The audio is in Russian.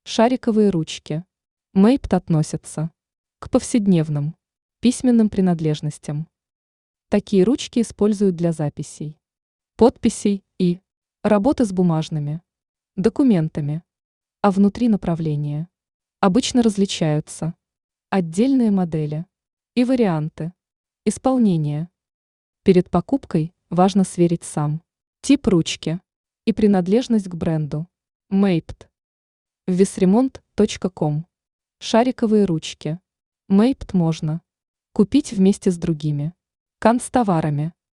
Шариковые ручки. Мейпт относятся к повседневным письменным принадлежностям. Такие ручки используют для записей, подписей и работы с бумажными документами, а внутри направления обычно различаются отдельные модели и варианты исполнения. Перед покупкой важно сверить сам тип ручки и принадлежность к бренду. Мейпт. Весремонт.ком. Шариковые ручки. Мейпт можно купить вместе с другими канцтоварами.